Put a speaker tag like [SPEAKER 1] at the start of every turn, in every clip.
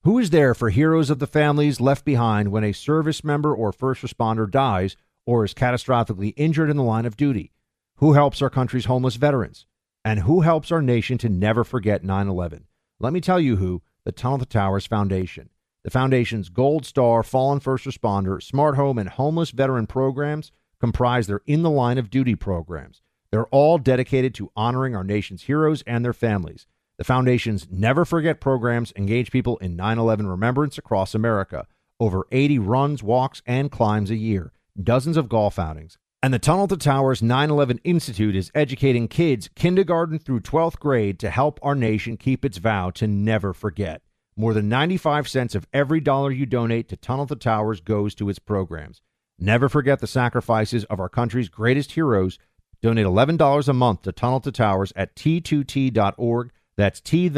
[SPEAKER 1] Who is there for heroes of the families left behind when a service member or first responder dies or is catastrophically injured in the line of duty? Who helps our country's homeless veterans? And who helps our nation to never forget 9/11? Let me tell you who, the Tunnel to Towers Foundation. The Foundation's Gold Star, Fallen First Responder, Smart Home, and Homeless Veteran programs comprise their In the Line of Duty programs. They're all dedicated to honoring our nation's heroes and their families. The Foundation's Never Forget programs engage people in 9/11 remembrance across America. Over 80 runs, walks, and climbs a year. Dozens of golf outings. And the Tunnel to Towers 9/11 Institute is educating kids kindergarten through 12th grade to help our nation keep its vow to never forget. More than 95 cents of every dollar you donate to Tunnel to Towers goes to its programs. Never forget the sacrifices of our country's greatest heroes. Donate $11 a month to Tunnel to Towers at T2T.org. That's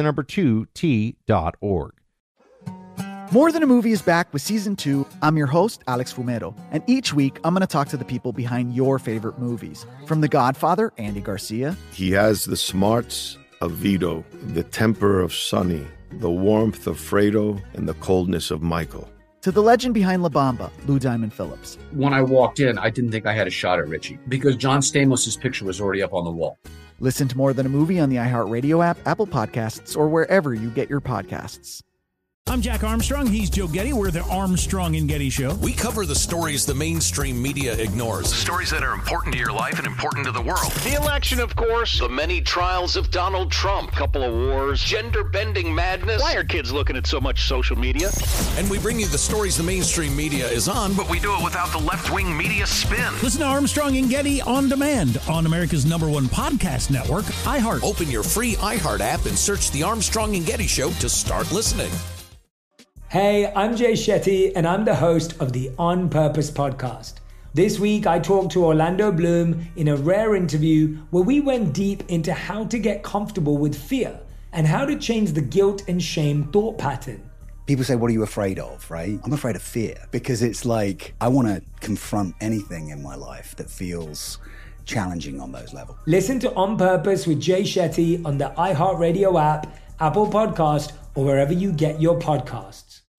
[SPEAKER 1] T2T.org.
[SPEAKER 2] More Than a Movie is back with Season 2. I'm your host, Alex Fumero, and each week I'm going to talk to the people behind your favorite movies. From The Godfather, Andy Garcia.
[SPEAKER 3] He has the smarts of Vito, the temper of Sonny, the warmth of Fredo, and the coldness of Michael.
[SPEAKER 2] To the legend behind La Bamba, Lou Diamond Phillips.
[SPEAKER 4] When I walked in, I didn't think I had a shot at Richie because John Stamos' picture was already up on the wall.
[SPEAKER 2] Listen to More Than a Movie on the iHeartRadio app, Apple Podcasts, or wherever you get your podcasts.
[SPEAKER 5] I'm Jack Armstrong. He's Joe Getty. We're the Armstrong and Getty Show.
[SPEAKER 6] We cover the stories the mainstream media ignores. Stories that are important to your life and important to the world. The election, of course. The many trials of Donald Trump. Couple of wars. Gender-bending madness. Why are kids looking at so much social media? And we bring you the stories the mainstream media is on, but we do it without the left-wing media spin.
[SPEAKER 5] Listen to Armstrong and Getty on demand on America's #1 podcast network, iHeart.
[SPEAKER 6] Open your free iHeart app and search The Armstrong and Getty Show to start listening.
[SPEAKER 7] Hey, I'm Jay Shetty, and I'm the host of the On Purpose podcast. This week, I talked to Orlando Bloom in a rare interview where we went deep into how to get comfortable with fear and how to change the guilt and shame thought pattern.
[SPEAKER 8] People say, what are you afraid of, right? I'm afraid of fear because it's like I want to confront anything in my life that feels challenging on those levels.
[SPEAKER 7] Listen to On Purpose with Jay Shetty on the iHeartRadio app, Apple Podcast, or wherever you get your podcasts.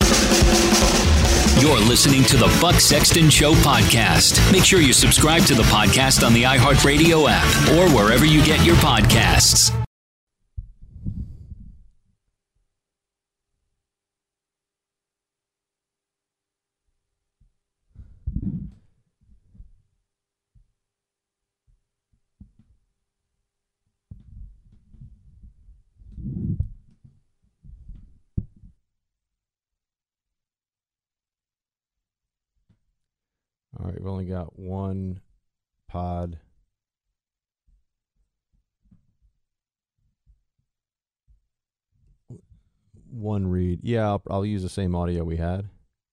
[SPEAKER 9] You're listening to the Buck Sexton Show podcast. Make sure you subscribe to the podcast on the iHeartRadio app or wherever you get your podcasts.
[SPEAKER 1] All right, we've only got one pod. One read. Yeah, I'll use the same audio we had.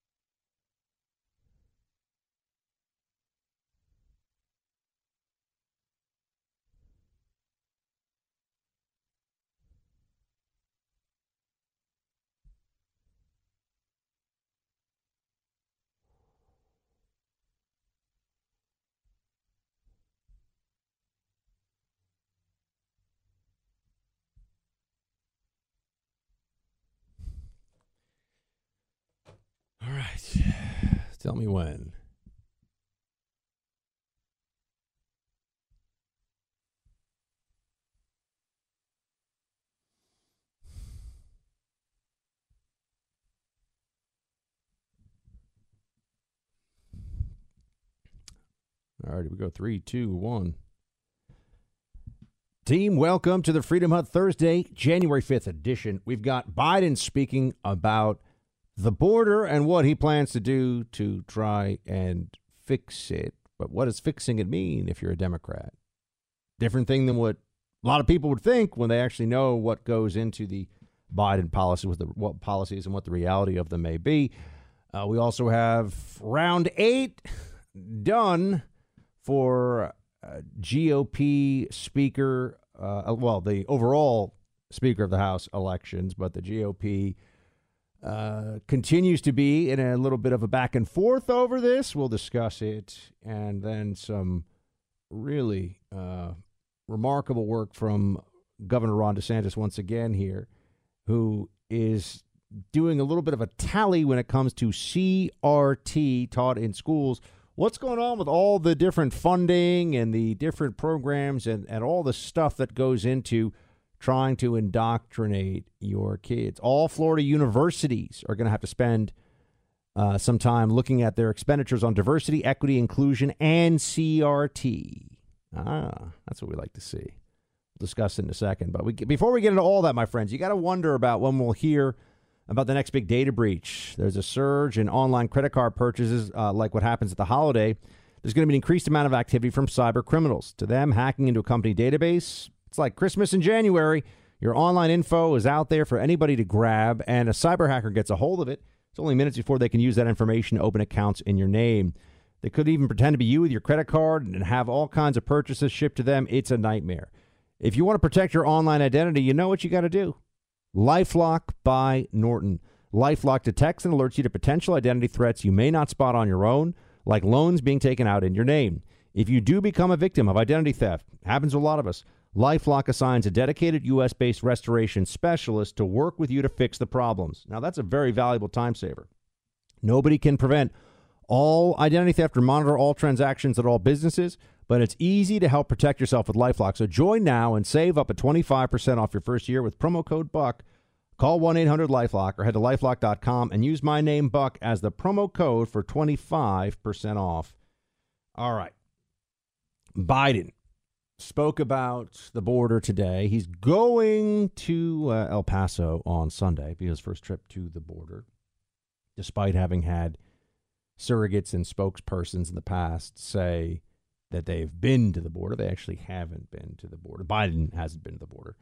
[SPEAKER 1] All right. Tell me when. All right, here we go. 3, 2, 1. Team, welcome to the Freedom Hut Thursday, January 5th edition. We've got Biden speaking about the border and what he plans to do to try and fix it. But what does fixing it mean if you're a Democrat? Different thing than what a lot of people would think when they actually know what goes into the Biden policy, what policies and what the reality of them may be. We also have round 8 done for GOP speaker, the overall Speaker of the House elections, but the GOP continues to be in a little bit of a back and forth over this. We'll discuss it. And then some really remarkable work from Governor Ron DeSantis once again here, who is doing a little bit of a tally when it comes to CRT taught in schools. What's going on with all the different funding and the different programs and all the stuff that goes into trying to indoctrinate your kids? All Florida universities are going to have to spend some time looking at their expenditures on diversity, equity, inclusion, and CRT. That's what we like to see. We'll discuss it in a second. But before we get into all that, my friends, you got to wonder about when we'll hear about the next big data breach. There's a surge in online credit card purchases, like what happens at the holiday. There's going to be an increased amount of activity from cyber criminals. To them, hacking into a company database, it's like Christmas in January. Your online info is out there for anybody to grab, and a cyber hacker gets a hold of it. It's only minutes before they can use that information to open accounts in your name. They could even pretend to be you with your credit card and have all kinds of purchases shipped to them. It's a nightmare. If you want to protect your online identity, you know what you got to do. LifeLock by Norton. LifeLock detects and alerts you to potential identity threats you may not spot on your own, like loans being taken out in your name. If you do become a victim of identity theft, happens to a lot of us, LifeLock assigns a dedicated U.S.-based restoration specialist to work with you to fix the problems. Now, that's a very valuable time saver. Nobody can prevent all identity theft or monitor all transactions at all businesses, but it's easy to help protect yourself with LifeLock. So join now and save up to 25% off your first year with promo code BUCK. Call 1-800-LifeLock or head to LifeLock.com and use my name, Buck, as the promo code for 25% off. All right. Biden spoke about the border today. He's going to El Paso on Sunday, be his first trip to the border, despite having had surrogates and spokespersons in the past say that they've been to the border. They actually haven't been to the border. Biden hasn't been to the border.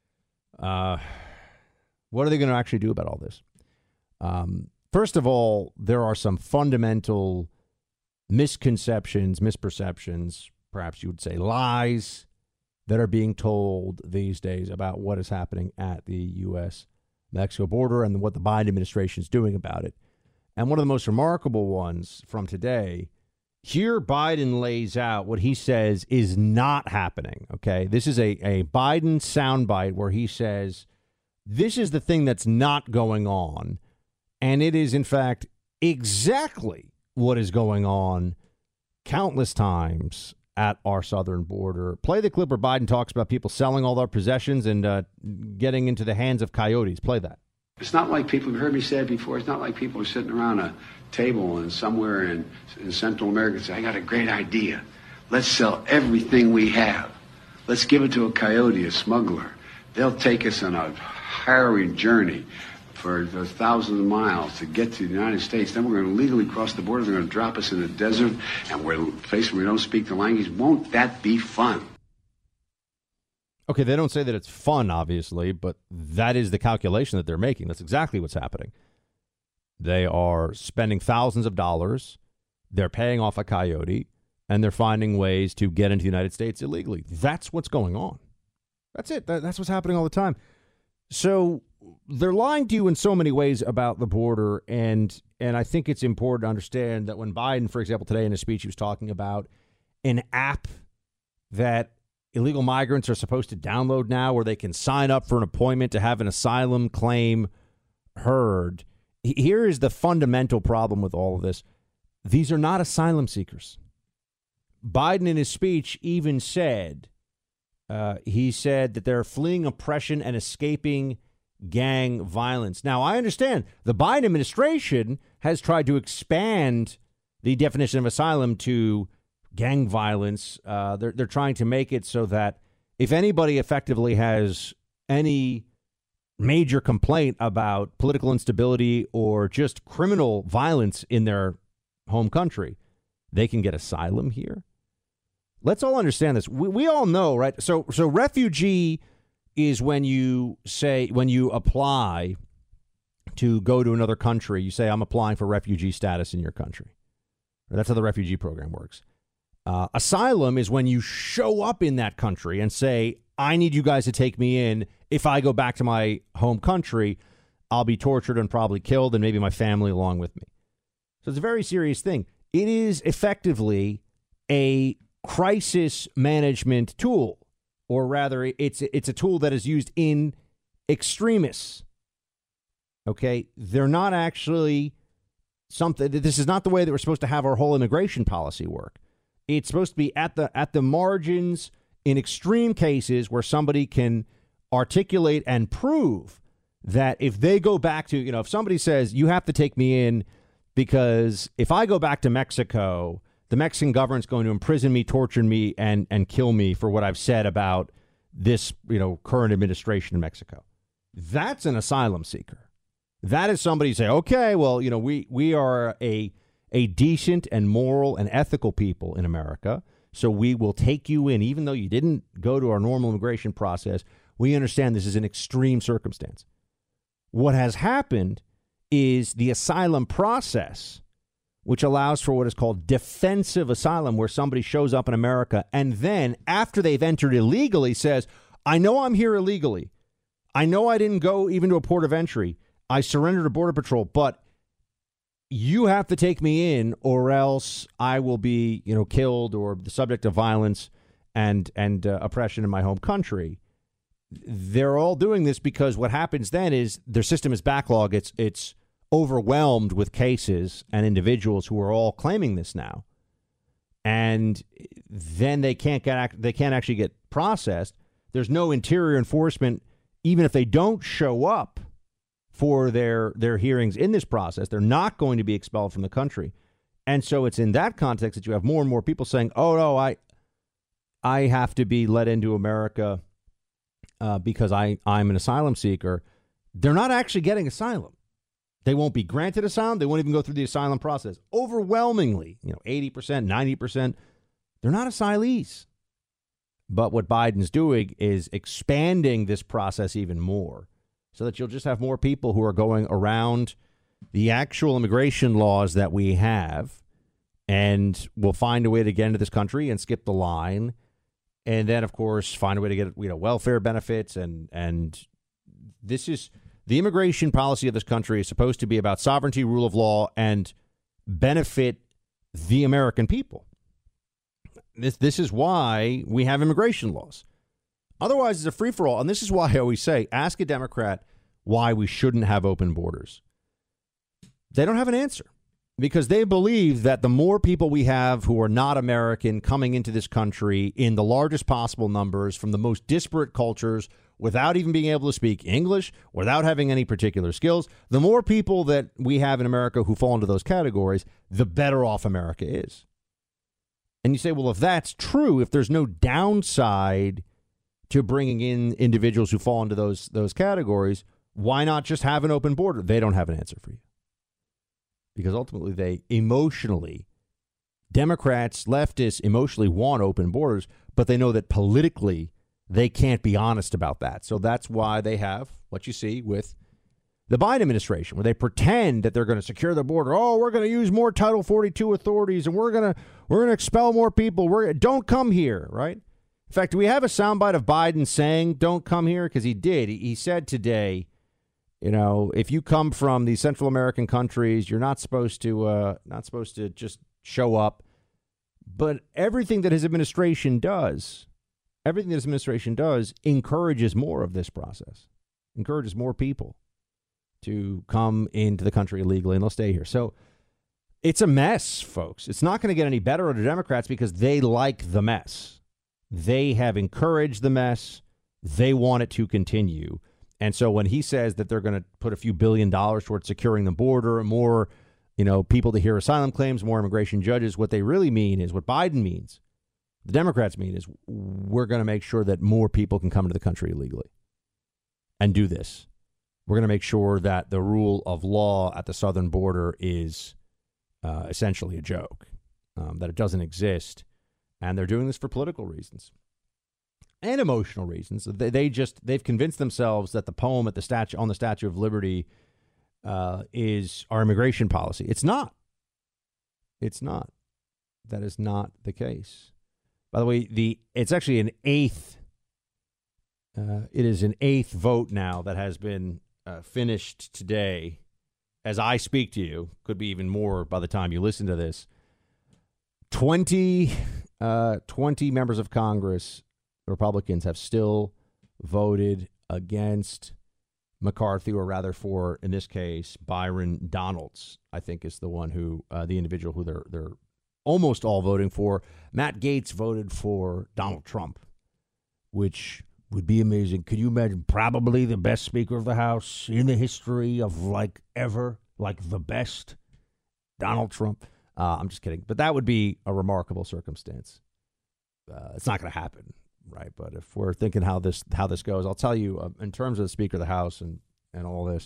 [SPEAKER 1] What are they going to actually do about all this? First of all, there are some fundamental misconceptions, misperceptions, perhaps you would say lies, that are being told these days about what is happening at the U.S.-Mexico border and what the Biden administration is doing about it. And one of the most remarkable ones from today, here Biden lays out what he says is not happening, okay? This is a Biden soundbite where he says, this is the thing that's not going on, and it is, in fact, exactly what is going on countless times at our southern border. Play the clip where Biden talks about people selling all their possessions and getting into the hands of coyotes. Play that.
[SPEAKER 10] It's not like people, you've heard me say it before, it's not like people are sitting around a table and somewhere in Central America and say, I got a great idea. Let's sell everything we have. Let's give it to a coyote, a smuggler. They'll take us on a harrowing journey for thousands of miles to get to the United States. Then we're going to legally cross the border. They're going to drop us in the desert, and we're faced we don't speak the language. Won't that be fun?
[SPEAKER 1] Okay, they don't say that it's fun, obviously, but that is the calculation that they're making. That's exactly what's happening. They are spending thousands of dollars. They're paying off a coyote, and they're finding ways to get into the United States illegally. That's what's going on. That's it. That's what's happening all the time. So they're lying to you in so many ways about the border, and I think it's important to understand that when Biden, for example, today in his speech, he was talking about an app that illegal migrants are supposed to download now where they can sign up for an appointment to have an asylum claim heard. Here is the fundamental problem with all of this. These are not asylum seekers. Biden in his speech even said, he said that they're fleeing oppression and escaping gang violence. Now, I understand the Biden administration has tried to expand the definition of asylum to gang violence. They're trying to make it so that if anybody effectively has any major complaint about political instability or just criminal violence in their home country, they can get asylum here. Let's all understand this. We all know, right? So refugee is when you apply to go to another country, you say, I'm applying for refugee status in your country. That's how the refugee program works. Asylum is when you show up in that country and say, I need you guys to take me in. If I go back to my home country, I'll be tortured and probably killed, and maybe my family along with me. So it's a very serious thing. It is effectively a crisis management tool, or rather, it's a tool that is used in extremis. Okay, they're not actually something. This is not the way that we're supposed to have our whole immigration policy work. It's supposed to be at the margins in extreme cases where somebody can articulate and prove that if they go back to, if somebody says you have to take me in because if I go back to Mexico, the Mexican government's going to imprison me, torture me, and kill me for what I've said about this, current administration in Mexico. That's an asylum seeker. That is somebody who say, okay, well, we are a decent and moral and ethical people in America, so we will take you in, even though you didn't go to our normal immigration process. We understand this is an extreme circumstance. What has happened is the asylum process, which allows for what is called defensive asylum, where somebody shows up in America and then, after they've entered illegally, says, I know I'm here illegally. I know I didn't go even to a port of entry. I surrendered to Border Patrol, but you have to take me in or else I will be, killed or the subject of violence and oppression in my home country. They're all doing this because what happens then is their system is backlogged. It's overwhelmed with cases and individuals who are all claiming this now. And then they can't actually get processed. There's no interior enforcement, even if they don't show up for their hearings in this process. They're not going to be expelled from the country. And so it's in that context that you have more and more people saying, oh, no, I have to be let into America because I'm an asylum seeker. They're not actually getting asylum. They won't be granted asylum. They won't even go through the asylum process. Overwhelmingly, 80%, 90%, they're not asylees. But what Biden's doing is expanding this process even more so that you'll just have more people who are going around the actual immigration laws that we have and will find a way to get into this country and skip the line. And then, of course, find a way to get, welfare benefits. And this is the immigration policy of this country is supposed to be about sovereignty, rule of law, and benefit the American people. This is why we have immigration laws. Otherwise, it's a free-for-all. And this is why I always say, ask a Democrat why we shouldn't have open borders. They don't have an answer because they believe that the more people we have who are not American coming into this country in the largest possible numbers from the most disparate cultures without even being able to speak English, without having any particular skills, the more people that we have in America who fall into those categories, the better off America is. And you say, well, if that's true, if there's no downside to bringing in individuals who fall into those categories, why not just have an open border? They don't have an answer for you. Because ultimately Democrats, leftists emotionally want open borders, but they know that politically they can't be honest about that. So that's why they have what you see with the Biden administration, where they pretend that they're going to secure the border. Oh, we're going to use more Title 42 authorities and we're going to expel more people. Don't come here, right? In fact, we have a soundbite of Biden saying don't come here because he did. He said today, if you come from these Central American countries, you're not supposed to just show up. But everything that his administration does encourages more of this process, encourages more people to come into the country illegally, and they'll stay here. So it's a mess, folks. It's not going to get any better under Democrats because they like the mess. They have encouraged the mess. They want it to continue. And so when he says that they're going to put a few $1 billion towards securing the border, more, people to hear asylum claims, more immigration judges, what they really mean is what Biden means. The Democrats mean is we're going to make sure that more people can come into the country illegally and do this. We're going to make sure that the rule of law at the southern border is essentially a joke, that it doesn't exist. And they're doing this for political reasons and emotional reasons. They've convinced themselves that the poem at the Statue of Liberty is our immigration policy. It's not. It's not. That is not the case. By the way, it's actually an eighth. It is an eighth vote now that has been finished today as I speak to you. Could be even more by the time you listen to this. 20 members of Congress, Republicans, have still voted against McCarthy, or rather for, in this case, Byron Donalds, I think is the one who, the individual who they're almost all voting for. Matt Gaetz voted for Donald Trump, which would be amazing. Could you imagine? Probably the best Speaker of the House in the history of ever, the best, Donald Trump. I'm just kidding. But that would be a remarkable circumstance. It's not going to happen, right? But if we're thinking how this goes, I'll tell you, in terms of the Speaker of the House and all this,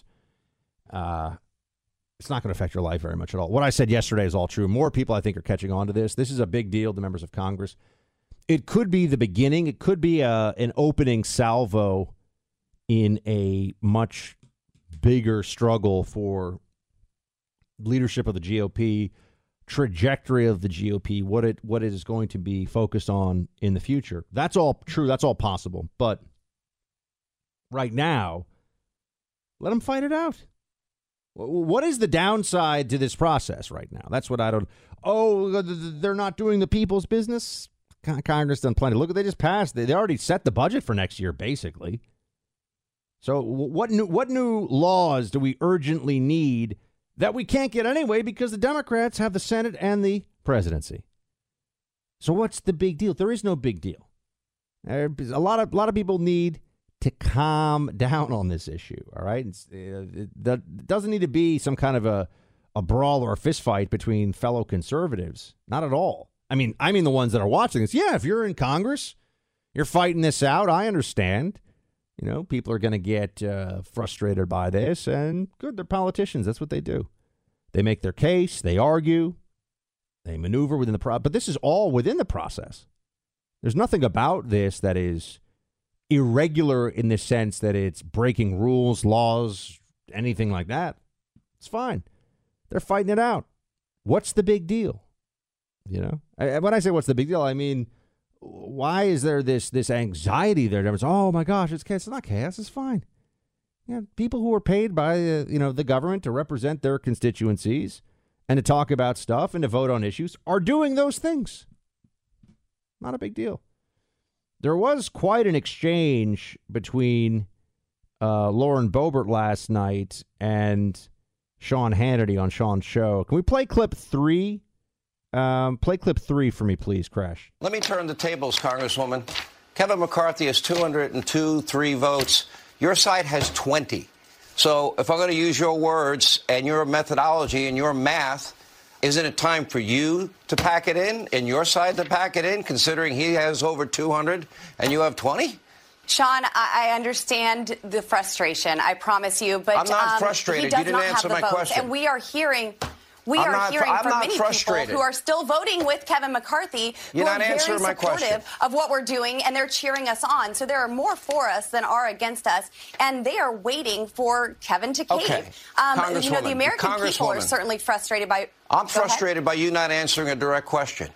[SPEAKER 1] it's not going to affect your life very much at all. What I said yesterday is all true. More people, I think, are catching on to this. This is a big deal to members of Congress. It could be the beginning. It could be an opening salvo in a much bigger struggle for leadership of the GOP, trajectory of the GOP, what it is going to be focused on in the future. That's all true. That's all possible. But right now, let them fight it out. What is the downside to this process right now? That's what I don't. Oh, they're not doing the people's business. Congress done plenty. Look, they just passed. They already set the budget for next year, basically. So what new laws do we urgently need that we can't get anyway because the Democrats have the Senate and the presidency? So what's the big deal? There is no big deal. A lot of people need to calm down on this issue, all right? That doesn't need to be some kind of a brawl or a fist fight between fellow conservatives. Not at all. I mean the ones that are watching this. Yeah, if you're in Congress, you're fighting this out. I understand. People are going to get frustrated by this, and good, they're politicians. That's what they do. They make their case, they argue, they maneuver within the process. But this is all within the process. There's nothing about this that is irregular in the sense that it's breaking rules, laws, anything like that. It's fine. They're fighting it out. What's the big deal? When I say what's the big deal, I mean, why is there this anxiety there? Oh my gosh, it's chaos. It's not chaos. It's fine. People who are paid by the government to represent their constituencies and to talk about stuff and to vote on issues are doing those things. Not a big deal. There was quite an exchange between Lauren Boebert last night and Sean Hannity on Sean's show. Can we play clip 3? Play clip 3 for me, please, Crash.
[SPEAKER 11] Let me turn the tables, Congresswoman. Kevin McCarthy has 203 votes. Your side has 20. So if I'm going to use your words and your methodology and your math, isn't it time for you to pack it in and your side to pack it in, considering he has over 200 and you have 20?
[SPEAKER 12] Sean, I understand the frustration. I promise you. But
[SPEAKER 11] I'm not frustrated.
[SPEAKER 12] He does
[SPEAKER 11] you didn't
[SPEAKER 12] not
[SPEAKER 11] answer
[SPEAKER 12] have the
[SPEAKER 11] my
[SPEAKER 12] votes.
[SPEAKER 11] question.
[SPEAKER 12] And we are hearing from many people who are still voting with Kevin McCarthy, who are very supportive of what we're doing, and they're cheering us on. So there are more for us than are against us, and they are waiting for Kevin to cave.
[SPEAKER 11] Okay.
[SPEAKER 12] The American people are certainly frustrated by...
[SPEAKER 11] I'm frustrated by you not answering a direct question.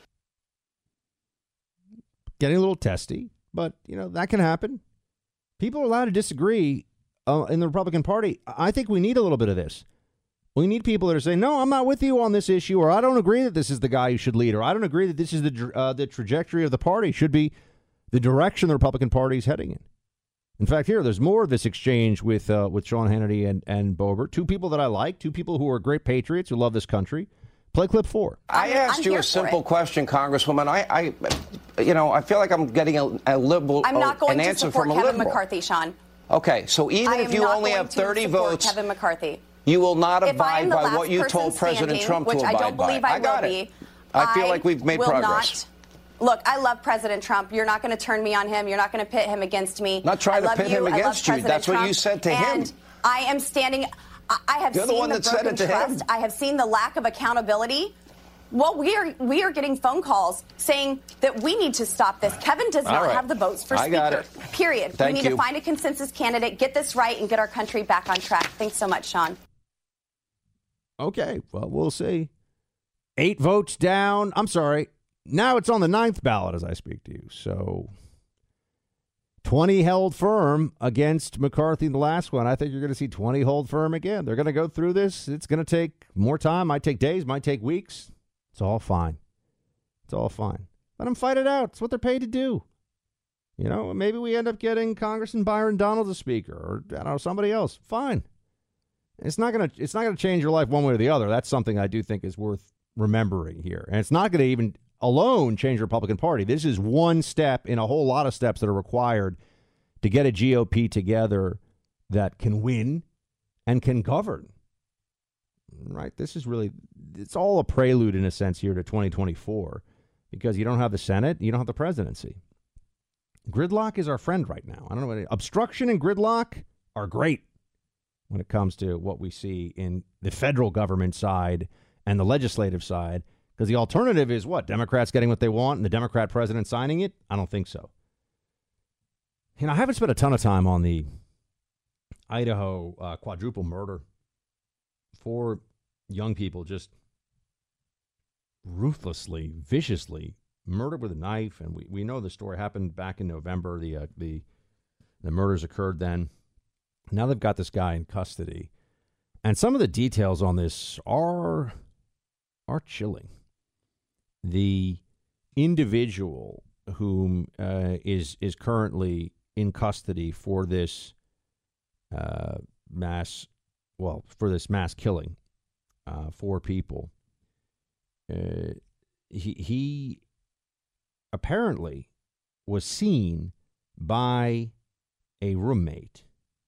[SPEAKER 1] Getting a little testy, but, that can happen. People are allowed to disagree in the Republican Party. I think we need a little bit of this. We need people that are saying, no, I'm not with you on this issue, or I don't agree that this is the guy who should lead, or I don't agree that this is the trajectory of the party, should be the direction the Republican Party is heading in. In fact, there's more of this exchange with Sean Hannity and Boebert, two people that I like, two people who are great patriots who love this country. Play clip 4.
[SPEAKER 11] I asked you a simple question, Congresswoman. I feel like I'm getting a liberal
[SPEAKER 12] I'm not going
[SPEAKER 11] an
[SPEAKER 12] to
[SPEAKER 11] answer
[SPEAKER 12] support
[SPEAKER 11] from a
[SPEAKER 12] Kevin
[SPEAKER 11] liberal.
[SPEAKER 12] McCarthy, Sean.
[SPEAKER 11] Okay, so even if you only have 30 votes,
[SPEAKER 12] Kevin McCarthy.
[SPEAKER 11] You will not abide by what you told President Trump to abide by.
[SPEAKER 12] Which I don't believe I will be.
[SPEAKER 11] I feel like we've made progress.
[SPEAKER 12] Look, I love President Trump. You're not going to turn me on him. You're not going to pit him against me.
[SPEAKER 11] Not trying to pit him against you. That's what you said to him.
[SPEAKER 12] And I am standing. I have seen the broken trust. I have seen the lack of accountability. Well, we are getting phone calls saying that we need to stop this. Kevin does not have the votes for Speaker. Period. We need to find a consensus candidate, get this right, and get our country back on track. Thanks so much, Sean.
[SPEAKER 1] Okay, well, we'll see. 8 votes down. I'm sorry. Now it's on the 9th ballot as I speak to you. So 20 held firm against McCarthy in the last one. I think you're going to see 20 hold firm again. They're going to go through this. It's going to take more time. Might take days, might take weeks. It's all fine. It's all fine. Let them fight it out. It's what they're paid to do. You know, maybe we end up getting Congressman Byron Donalds as speaker, or I don't know, somebody else. Fine. It's not gonna change your life one way or the other. That's something I do think is worth remembering here. And it's not going to even alone change the Republican Party. This is one step in a whole lot of steps that are required to get a GOP together that can win and can govern. Right? This is really, it's all a prelude in a sense here to 2024 because you don't have the Senate, you don't have the presidency. Gridlock is our friend right now. I don't know. Obstruction and gridlock are great when it comes to what we see in the federal government side and the legislative side, because the alternative is what? Democrats getting what they want and the Democrat president signing it? I don't think so. You know, I haven't spent a ton of time on the Idaho quadruple murder. 4 young people just ruthlessly, viciously murdered with a knife, and we know the story happened back in November. The murders occurred then. Now they've got this guy in custody, and some of the details on this are chilling. The individual whom is currently in custody for this mass killing, 4 people. He apparently was seen by a roommate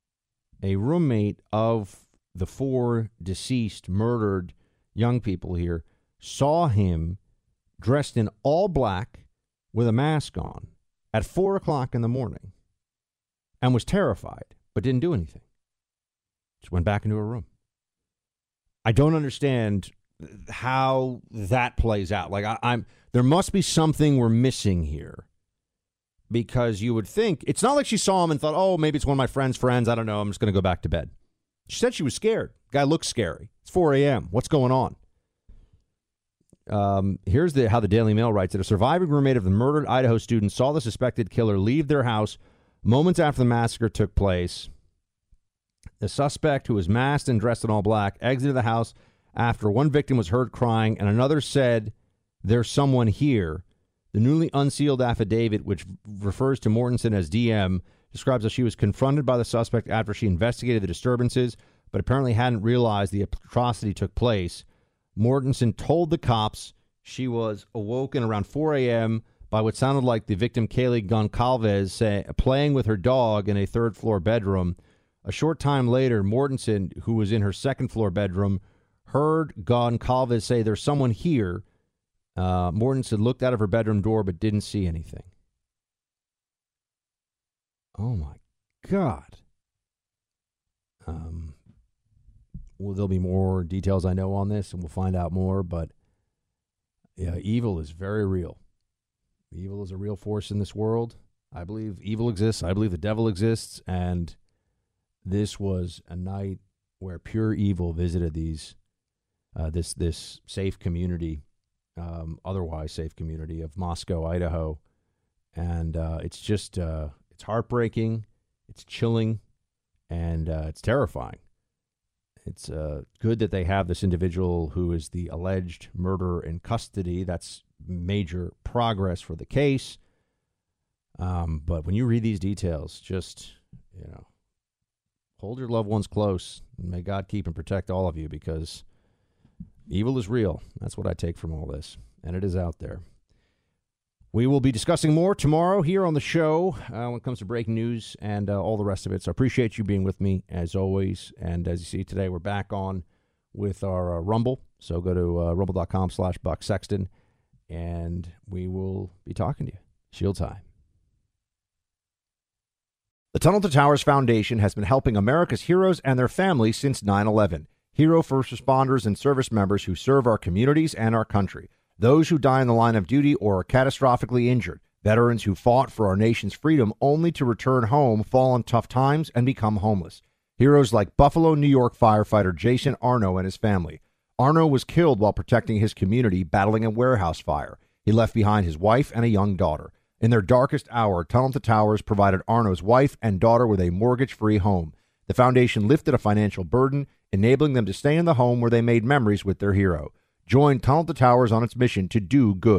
[SPEAKER 1] of the 4 deceased, murdered young people here, saw him dressed in all black with a mask on at 4 o'clock in the morning and was terrified, but didn't do anything. Just went back into a room. I don't understand how that plays out. Like there must be something we're missing here, because you would think it's not like she saw him and thought, oh, maybe it's one of my friends. I don't know. I'm just going to go back to bed. She said she was scared. Guy looks scary. It's 4 a.m. What's going on? Here's how the Daily Mail writes it. A surviving roommate of the murdered Idaho student saw the suspected killer leave their house moments after the massacre took place. The suspect, who was masked and dressed in all black, exited the house after one victim was heard crying and another said, "There's someone here." The newly unsealed affidavit, which refers to Mortensen as DM, describes how she was confronted by the suspect after she investigated the disturbances, but apparently hadn't realized the atrocity took place. Mortensen told the cops she was awoken around 4 a.m. by what sounded like the victim, Kaylee Goncalves, playing with her dog in a third-floor bedroom. A short time later, Mortensen, who was in her second-floor bedroom, heard Goncalves say, "There's someone here." Mortensen looked out of her bedroom door but didn't see anything. Oh, my God. Well, there'll be more details I know on this, and we'll find out more. But, yeah, evil is very real. Evil is a real force in this world. I believe evil exists. I believe the devil exists. And this was a night where pure evil visited this safe community, otherwise safe community of Moscow, Idaho. And it's just, it's heartbreaking, it's chilling, and it's terrifying. It's good that they have this individual who is the alleged murderer in custody. That's major progress for the case. But when you read these details, just, hold your loved ones close. And may God keep and protect all of you, because evil is real. That's what I take from all this. And it is out there. We will be discussing more tomorrow here on the show when it comes to breaking news and all the rest of it. So I appreciate you being with me, as always. And as you see today, we're back on with our Rumble. So go to rumble.com/Buck Sexton, and we will be talking to you. Shields high. The Tunnel to Towers Foundation has been helping America's heroes and their families since 9/11. Hero first responders and service members who serve our communities and our country. Those who die in the line of duty or are catastrophically injured. Veterans who fought for our nation's freedom only to return home, fall on tough times, and become homeless. Heroes like Buffalo, New York firefighter Jason Arno and his family. Arno was killed while protecting his community, battling a warehouse fire. He left behind his wife and a young daughter. In their darkest hour, Tunnel to Towers provided Arno's wife and daughter with a mortgage-free home. The foundation lifted a financial burden, enabling them to stay in the home where they made memories with their hero. Join Tunnel to Towers on its mission to do good.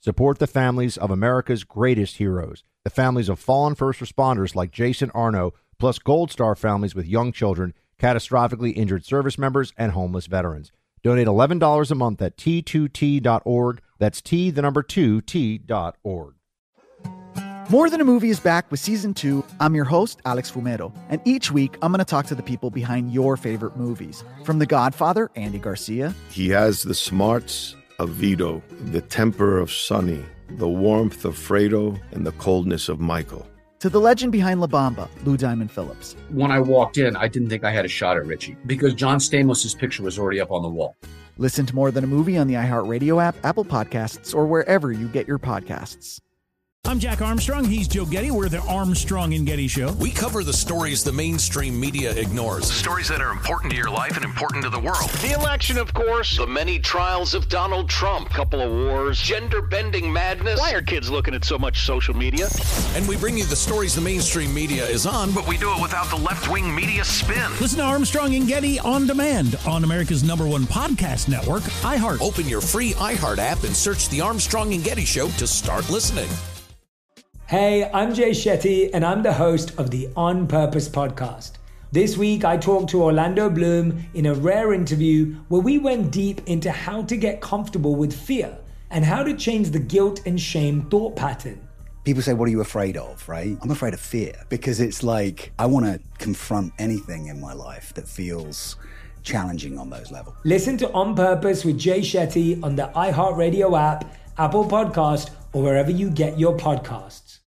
[SPEAKER 1] Support the families of America's greatest heroes, the families of fallen first responders like Jason Arno, plus Gold Star families with young children, catastrophically injured service members, and homeless veterans. Donate $11 a month at T2T.org. That's T2T.org.
[SPEAKER 2] More Than a Movie is back with Season 2. I'm your host, Alex Fumero, and each week I'm going to talk to the people behind your favorite movies. From The Godfather, Andy Garcia.
[SPEAKER 3] He has the smarts of Vito, the temper of Sonny, the warmth of Fredo, and the coldness of Michael.
[SPEAKER 2] To the legend behind La Bamba, Lou Diamond Phillips.
[SPEAKER 4] When I walked in, I didn't think I had a shot at Richie because John Stamos' picture was already up on the wall.
[SPEAKER 2] Listen to More Than a Movie on the iHeartRadio app, Apple Podcasts, or wherever you get your podcasts.
[SPEAKER 5] I'm Jack Armstrong. He's Joe Getty. We're the Armstrong and Getty Show.
[SPEAKER 6] We cover the stories the mainstream media ignores. Stories that are important to your life and important to the world. The election, of course. The many trials of Donald Trump. Couple of wars. Gender-bending madness. Why are kids looking at so much social media? And we bring you the stories the mainstream media is on, but we do it without the left-wing media spin.
[SPEAKER 5] Listen to Armstrong and Getty on demand on America's #1 podcast network, iHeart.
[SPEAKER 6] Open your free iHeart app and search the Armstrong and Getty Show to start listening.
[SPEAKER 7] Hey, I'm Jay Shetty, and I'm the host of the On Purpose podcast. This week, I talked to Orlando Bloom in a rare interview where we went deep into how to get comfortable with fear and how to change the guilt and shame thought pattern.
[SPEAKER 8] People say, what are you afraid of, right? I'm afraid of fear because it's like I want to confront anything in my life that feels challenging on those levels.
[SPEAKER 7] Listen to On Purpose with Jay Shetty on the iHeartRadio app, Apple Podcast, or wherever you get your podcasts.